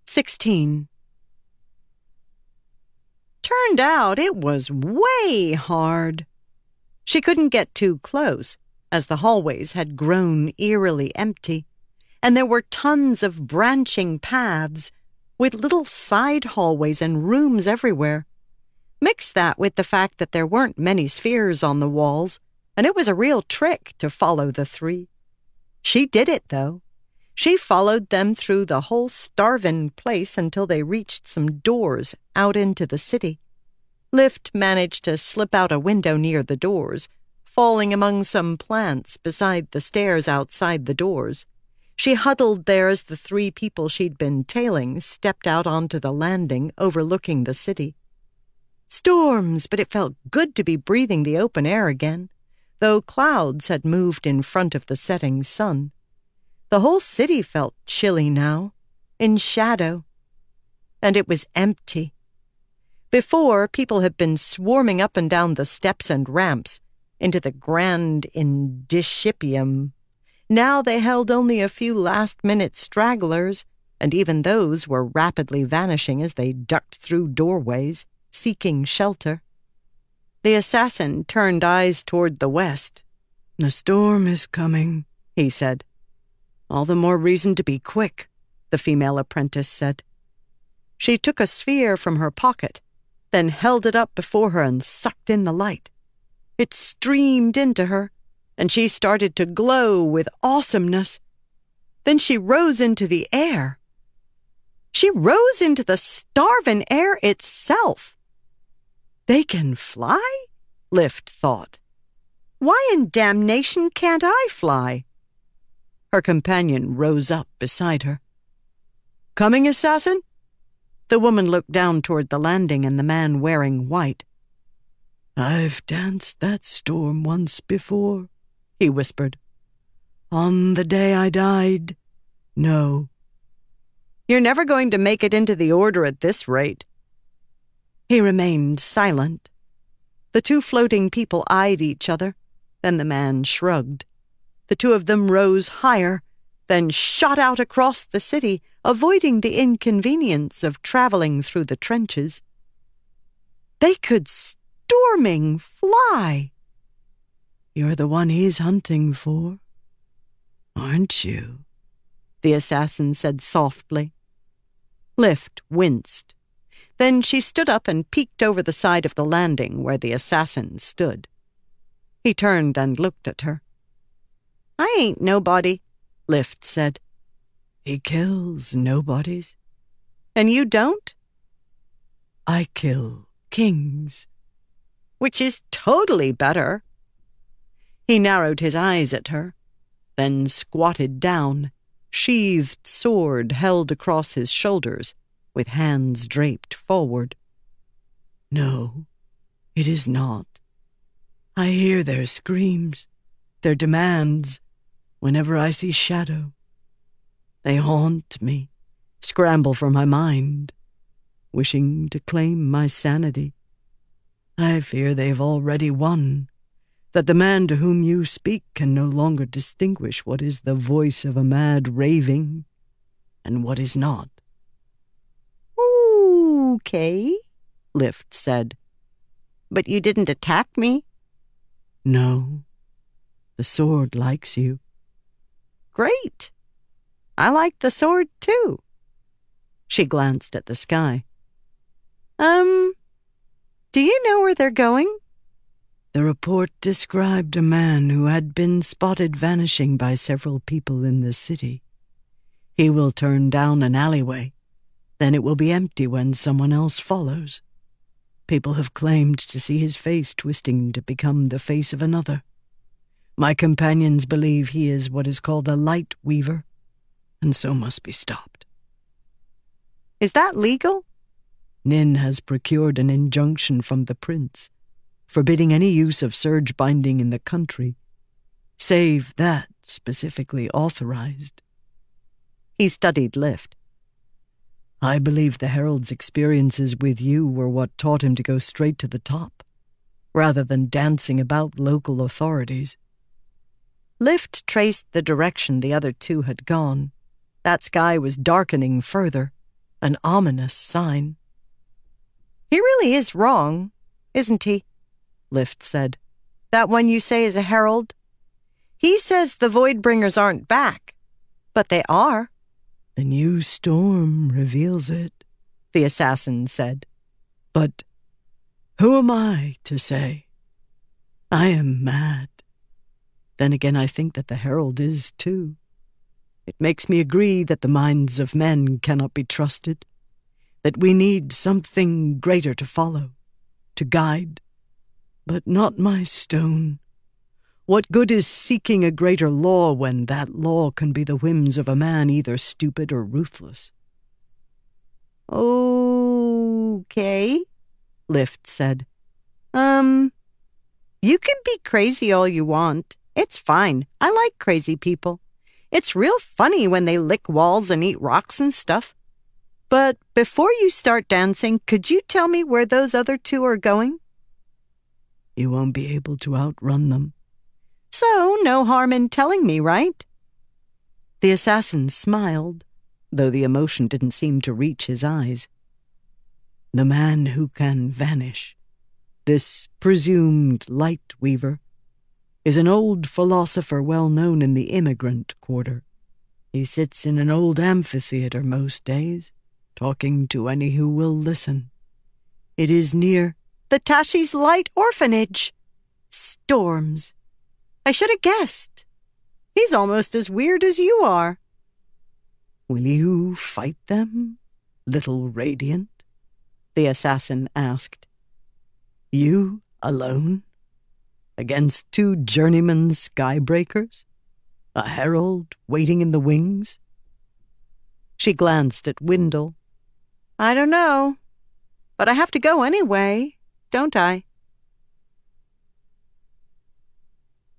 16. Turned out it was way hard. She couldn't get too close, as the hallways had grown eerily empty, and there were tons of branching paths, with little side hallways and rooms everywhere. Mix that with the fact that there weren't many spheres on the walls, and it was a real trick to follow the three. She did it, though. She followed them through the whole starvin' place until they reached some doors out into the city. Lift managed to slip out a window near the doors, falling among some plants beside the stairs outside the doors. She huddled there as the three people she'd been tailing stepped out onto the landing overlooking the city. Storms, but it felt good to be breathing the open air again, though clouds had moved in front of the setting sun. The whole city felt chilly now, in shadow, and it was empty. Before, people had been swarming up and down the steps and ramps into the grand indicipium. Now they held only a few last-minute stragglers, and even those were rapidly vanishing as they ducked through doorways, seeking shelter. The assassin turned eyes toward the west. "The storm is coming," he said. "All the more reason to be quick," the female apprentice said. She took a sphere from her pocket, then held it up before her and sucked in the light. It streamed into her, and she started to glow with awesomeness. Then she rose into the air. She rose into the starvin' air itself. "They can fly?" Lift thought. "Why in damnation can't I fly?" Her companion rose up beside her. "Coming, assassin?" The woman looked down toward the landing and the man wearing white. "I've danced that storm once before," he whispered. "On the day I died. No." "You're never going to make it into the order at this rate." He remained silent. The two floating people eyed each other, then the man shrugged. The two of them rose higher, then shot out across the city, avoiding the inconvenience of traveling through the trenches. They could storming fly. "You're the one he's hunting for, aren't you?" the assassin said softly. Lift winced. Then she stood up and peeked over the side of the landing where the assassin stood. He turned and looked at her. "I ain't nobody," Lift said. "He kills nobodies." "And you don't?" "I kill kings." "Which is totally better." He narrowed his eyes at her, then squatted down, sheathed sword held across his shoulders, with hands draped forward. "No, it is not. I hear their screams, their demands, whenever I see shadow. They haunt me, scramble for my mind, wishing to claim my sanity. I fear they've already won, that the man to whom you speak can no longer distinguish what is the voice of a mad raving and what is not." "Okay," Lift said. "But you didn't attack me." "No. The sword likes you." "Great. I like the sword, too." She glanced at the sky. Do you know where they're going?" The report described a man who had been spotted vanishing by several people in the city. He will turn down an alleyway. Then it will be empty when someone else follows. People have claimed to see his face twisting to become the face of another. My companions believe he is what is called a light weaver, and so must be stopped." "Is that legal?" "Nin has procured an injunction from the prince, forbidding any use of surge binding in the country, save that specifically authorized." He studied Lift. "I believe the Herald's experiences with you were what taught him to go straight to the top, rather than dancing about local authorities." Lift traced the direction the other two had gone. That sky was darkening further. An ominous sign. He really is wrong, isn't he? Lift said. That one you say is a herald? He says the Voidbringers aren't back, but they are. The new storm reveals it, the assassin said. But who am I to say? I am mad. Then again, I think that the herald is too. It makes me agree that the minds of men cannot be trusted, that we need something greater to follow, to guide. But not my stone. What good is seeking a greater law when that law can be the whims of a man either stupid or ruthless? Okay, Lift said. You can be crazy all you want. It's fine. I like crazy people. It's real funny when they lick walls and eat rocks and stuff. But before you start dancing, could you tell me where those other two are going? You won't be able to outrun them. So no harm in telling me, right? The assassin smiled, though the emotion didn't seem to reach his eyes. The man who can vanish, this presumed light weaver, is an old philosopher well known in the immigrant quarter. He sits in an old amphitheater most days, talking to any who will listen. It is near the Tashi's Light Orphanage. Storms. I should have guessed. He's almost as weird as you are. Will you fight them, little Radiant? The assassin asked. You alone? Against two journeyman skybreakers? A herald waiting in the wings? She glanced at Wendell. I don't know, but I have to go anyway, don't I?